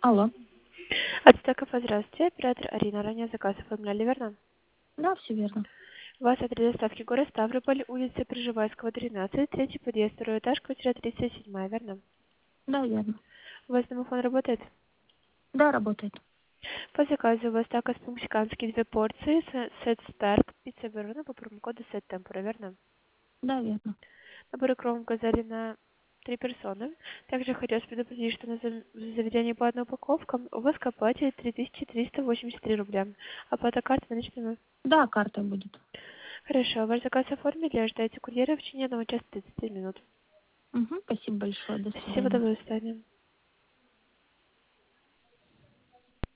Алло. Ацтеков, здравствуйте. Оператор Арина. Ранее заказ оформляли, верно? Да, все верно. У вас адрес доставки город Ставрополь, улица Пржевальского, 13, третий подъезд, второй этаж, квартира 37, верно? Да, верно. У вас домофон работает? Да, работает. По заказу у вас такос по-мексикански 2 порции, сет старт, пицца Верона по промокоду сет темпура, верно? Да, верно. Набор икром указали на 3 персоны. Также хотелось предупредить, что на заведении по одной упаковкам у вас к оплате 3383 рубля. Оплата карты наличными. Да, карта будет. Хорошо, ваш заказ оформили, ожидайте курьера в течение 1 часа 33 минут. Угу, спасибо большое. До Всего свидания. доброго, до свидания.